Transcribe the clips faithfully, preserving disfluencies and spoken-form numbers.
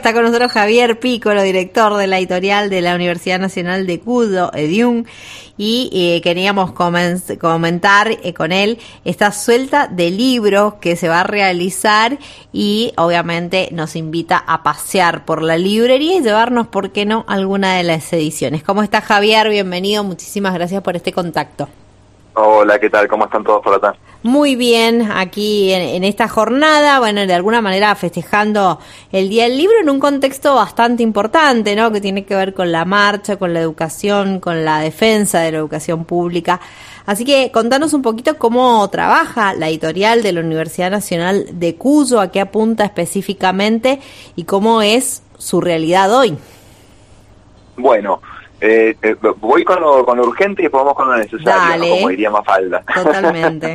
Está con nosotros Javier Pícolo, director de la editorial de la Universidad Nacional de Cuyo, EDIUN, y eh, queríamos comen- comentar eh, con él esta suelta de libros que se va a realizar y obviamente nos invita a pasear por la librería y llevarnos, ¿por qué no?, alguna de las ediciones. ¿Cómo está, Javier? Bienvenido, muchísimas gracias por este contacto. Hola, ¿qué tal? ¿Cómo están todos por acá? Muy bien, aquí en, en esta jornada, bueno, de alguna manera festejando el Día del Libro en un contexto bastante importante, ¿no?, que tiene que ver con la marcha, con la educación, con la defensa de la educación pública. Así que contanos un poquito cómo trabaja la editorial de la Universidad Nacional de Cuyo, a qué apunta específicamente y cómo es su realidad hoy. Bueno, Eh, eh, voy con lo, con lo urgente y después vamos con lo necesario, ¿no?, como diría Mafalda. Totalmente.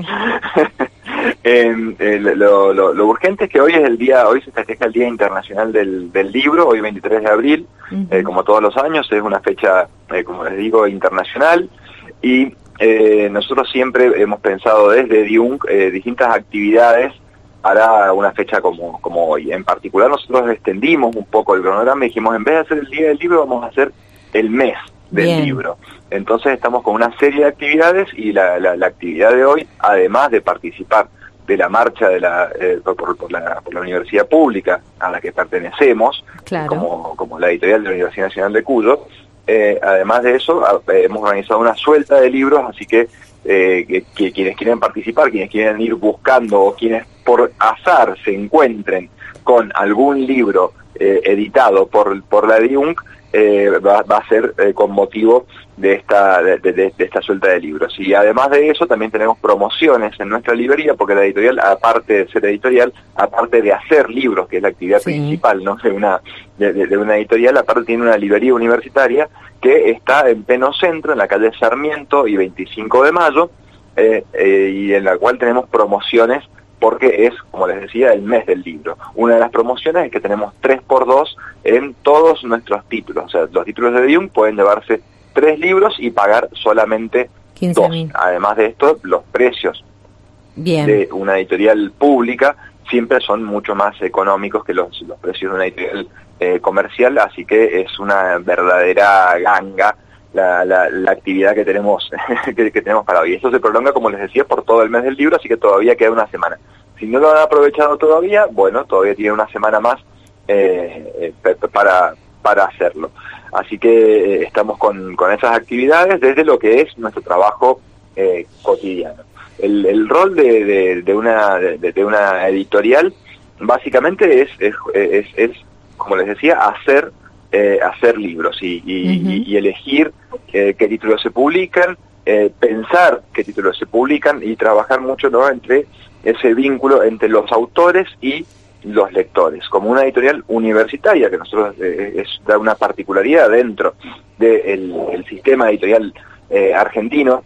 eh, eh, lo, lo, lo urgente es que hoy es el día, hoy se festeja el Día Internacional del, del Libro, hoy veintitrés de abril, uh-huh. eh, como todos los años, es una fecha, eh, como les digo, internacional, y eh, nosotros siempre hemos pensado desde EDIUN eh, distintas actividades para una fecha como, como hoy. En particular, nosotros extendimos un poco el cronograma y dijimos, en vez de hacer el Día del Libro, vamos a hacer el mes del Bien. libro. Entonces estamos con una serie de actividades y la, la, la actividad de hoy, además de participar de la marcha de la, eh, por, por, la, por la universidad pública a la que pertenecemos, claro. como, como la editorial de la Universidad Nacional de Cuyo, eh, además de eso eh, hemos organizado una suelta de libros, así que, eh, que, que quienes quieren participar, quienes quieren ir buscando o quienes por azar se encuentren con algún libro eh, editado por, por la EDIUN, Eh, va, va a ser eh, con motivo de esta de, de, de esta suelta de libros. Y además de eso también tenemos promociones en nuestra librería, porque la editorial, aparte de ser editorial, aparte de hacer libros, que es la actividad sí. principal, ¿no?, de una de, de, de una editorial, aparte tiene una librería universitaria que está en pleno centro, en la calle Sarmiento y veinticinco de mayo, eh, eh, y en la cual tenemos promociones porque es, como les decía, el mes del libro. Una de las promociones es que tenemos tres por dos en todos nuestros títulos. O sea, los títulos de EDIUN pueden llevarse tres libros y pagar solamente dos. Además de esto, los precios Bien. de una editorial pública siempre son mucho más económicos que los, los precios de una editorial eh, comercial, así que es una verdadera ganga La, la, la actividad que tenemos que, que tenemos para hoy. Esto se prolonga, como les decía, por todo el mes del libro, así que todavía queda una semana. Si no lo han aprovechado todavía, bueno, todavía tiene una semana más eh, eh, para, para hacerlo. Así que eh, estamos con, con esas actividades desde lo que es nuestro trabajo eh, cotidiano. El, el rol de, de, de, una, de, de una editorial básicamente es, es, es, es, como les decía, hacer Eh, hacer libros y, y, uh-huh. y elegir eh, qué títulos se publican, eh, pensar qué títulos se publican y trabajar mucho, ¿no?, entre ese vínculo entre los autores y los lectores. Como una editorial universitaria, que nosotros eh, es, da una particularidad dentro del el sistema editorial eh, argentino,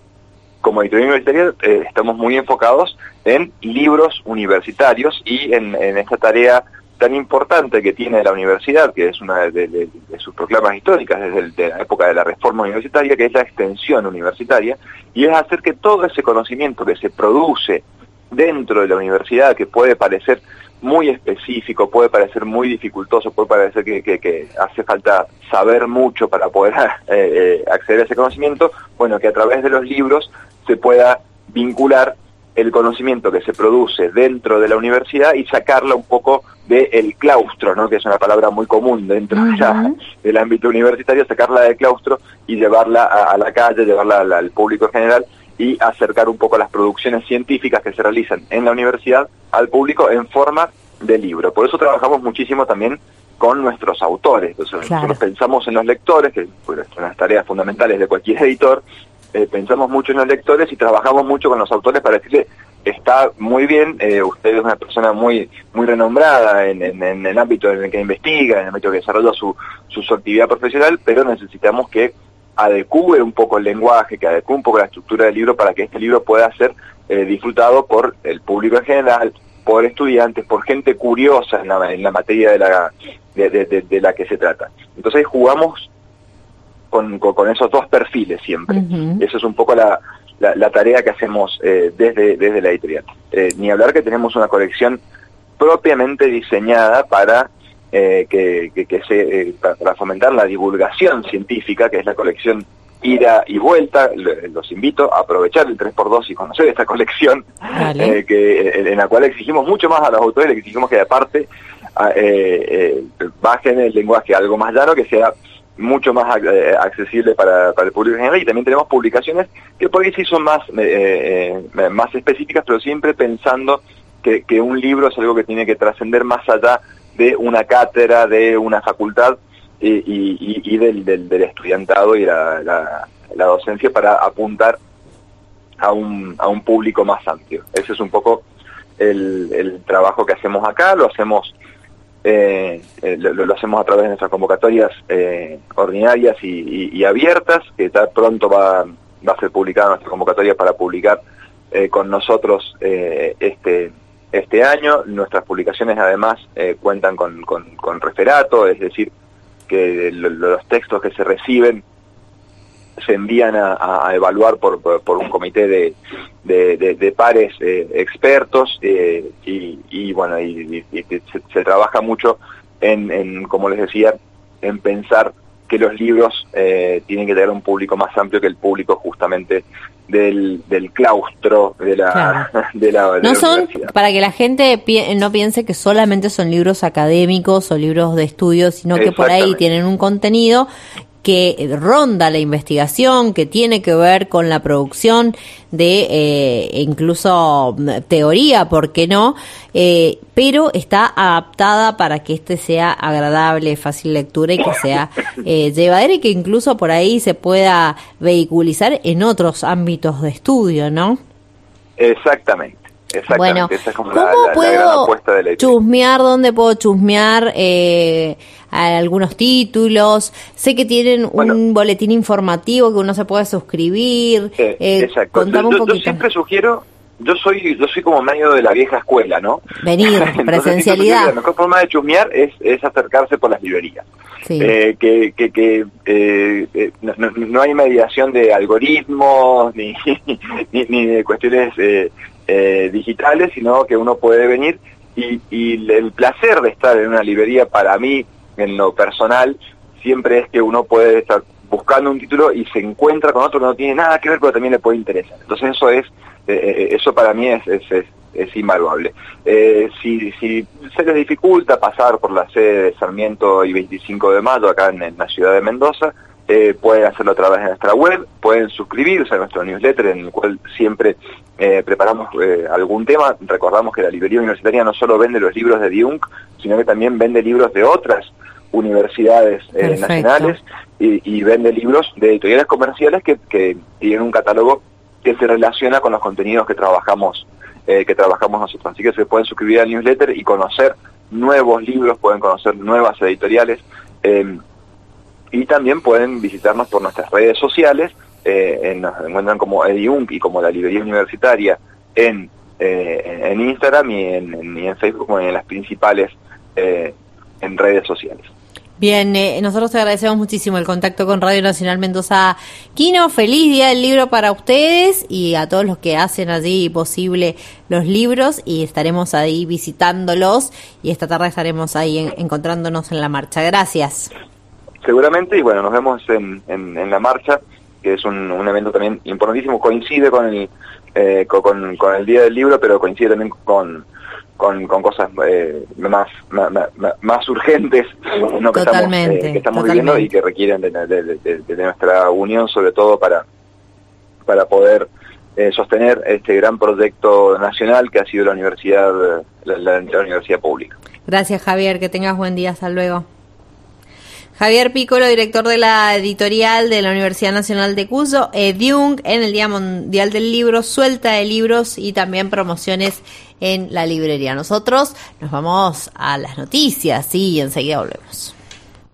como editorial universitaria eh, estamos muy enfocados en libros universitarios y en, en esta tarea tan importante que tiene la universidad, que es una de, de, de sus proclamas históricas desde el, de la época de la reforma universitaria, que es la extensión universitaria, y es hacer que todo ese conocimiento que se produce dentro de la universidad, que puede parecer muy específico, puede parecer muy dificultoso, puede parecer que, que, que hace falta saber mucho para poder eh, acceder a ese conocimiento, bueno, que a través de los libros se pueda vincular el conocimiento que se produce dentro de la universidad y sacarla un poco del claustro, ¿no?, que es una palabra muy común dentro uh-huh. de la, del ámbito universitario, sacarla del claustro y llevarla a, a la calle, llevarla al, al público en general y acercar un poco las producciones científicas que se realizan en la universidad al público en forma de libro. Por eso trabajamos muchísimo también con nuestros autores. Entonces, claro. nosotros pensamos en los lectores, que pues, son las tareas fundamentales de cualquier editor. Eh, pensamos mucho en los lectores y trabajamos mucho con los autores para decirle, está muy bien, eh, usted es una persona muy muy renombrada en, en, en el ámbito en el que investiga, en el ámbito que desarrolla su, su, su actividad profesional, pero necesitamos que adecúe un poco el lenguaje, que adecúe un poco la estructura del libro para que este libro pueda ser eh, disfrutado por el público en general, por estudiantes, por gente curiosa en la, en la materia de la, de, de, de, de la que se trata. Entonces jugamos Con, con, con esos dos perfiles siempre. Uh-huh. Eso es un poco la, la, la tarea que hacemos eh, desde, desde la editorial. Eh, ni hablar que tenemos una colección propiamente diseñada para eh, que, que, que se, eh, para fomentar la divulgación científica, que es la colección Ida y Vuelta. Los invito a aprovechar el tres por dos y conocer esta colección, eh, que en la cual exigimos mucho más a los autores, le exigimos que aparte eh, eh, bajen el lenguaje a algo más llano, que sea mucho más eh, accesible para, para el público en general. Y también tenemos publicaciones que por ahí sí son más, eh, eh, más específicas, pero siempre pensando que, que un libro es algo que tiene que trascender más allá de una cátedra, de una facultad, y, y, y del, del, del estudiantado y la, la, la docencia, para apuntar a un, a un público más amplio. Ese es un poco el, el trabajo que hacemos acá. Lo hacemos eh, eh, lo, lo hacemos a través de nuestras convocatorias eh, ordinarias y, y, y abiertas, que ya pronto va, va a ser publicada nuestra convocatoria para publicar eh, con nosotros eh, este este año. Nuestras publicaciones además eh, cuentan con, con, con referato, es decir, que los textos que se reciben se envían a, a evaluar por, por, por un comité de, de, de, de pares eh, expertos, eh, y, y bueno, y, y, y se, se trabaja mucho en, en, como les decía, en pensar que los libros eh, tienen que tener un público más amplio que el público justamente del, del claustro de la, claro. de la, de no la son universidad. Para que la gente pi no piense que solamente son libros académicos o libros de estudio, sino que por ahí tienen un contenido que ronda la investigación, que tiene que ver con la producción de eh, incluso teoría, ¿por qué no? Eh, pero está adaptada para que este sea agradable, fácil lectura y que sea eh, llevadera, y que incluso por ahí se pueda vehiculizar en otros ámbitos de estudio, ¿no? Exactamente. Exactamente. Bueno, esa es como ¿cómo la, la, puedo la gran apuesta de la chusmear? ¿Dónde puedo chusmear eh, algunos títulos? Sé que tienen bueno, un boletín informativo que uno se puede suscribir. Eh, eh, exacto. Contame yo, un poquito. Yo siempre sugiero, yo soy yo soy como medio de la vieja escuela, ¿no? Venir, presencialidad. La mejor forma de chusmear es, es acercarse por las librerías. Sí. Eh, que que, que eh, eh, no, no hay mediación de algoritmos ni, ni, ni de cuestiones eh, eh, digitales, sino que uno puede venir y, y el placer de estar en una librería, para mí, en lo personal, siempre es que uno puede estar buscando un título y se encuentra con otro que no tiene nada que ver, pero también le puede interesar. Entonces eso es eh, eso para mí es es, es, es invaluable. Eh, si, si se les dificulta pasar por la sede de Sarmiento y veinticinco de mayo acá en, en la ciudad de Mendoza, eh, pueden hacerlo a través de nuestra web, pueden suscribirse a nuestro newsletter, en el cual siempre eh, preparamos eh, algún tema. Recordamos que la librería universitaria no solo vende los libros de D I U N C, sino que también vende libros de otras universidades eh, nacionales, y, y vende libros de editoriales comerciales que, que tienen un catálogo que se relaciona con los contenidos que trabajamos eh, que trabajamos nosotros. Así que se pueden suscribir al newsletter y conocer nuevos libros, pueden conocer nuevas editoriales, eh, y también pueden visitarnos por nuestras redes sociales. Eh, en, nos encuentran como EDIUNC y como la librería universitaria en eh, en Instagram y en, en, y en Facebook, como en las principales eh, en redes sociales. Bien, eh, nosotros te agradecemos muchísimo el contacto con Radio Nacional Mendoza Quino. Feliz Día del Libro para ustedes y a todos los que hacen allí posible los libros, y estaremos ahí visitándolos, y esta tarde estaremos ahí en, encontrándonos en la marcha. Gracias. Seguramente, y bueno, nos vemos en, en, en la marcha, que es un, un evento también importantísimo. Coincide con el eh, con, con el Día del Libro, pero coincide también con con, con cosas eh, más, más más urgentes, ¿no? que estamos, eh, que estamos viviendo y que requieren de, de, de, de nuestra unión, sobre todo para para poder eh, sostener este gran proyecto nacional que ha sido la universidad la, la, la universidad pública. Gracias, Javier, que tengas buen día, hasta luego. Javier Piccolo, director de la editorial de la Universidad Nacional de Cuyo, EDIUNC, en el Día Mundial del Libro, suelta de libros y también promociones en la librería. Nosotros nos vamos a las noticias, y enseguida volvemos.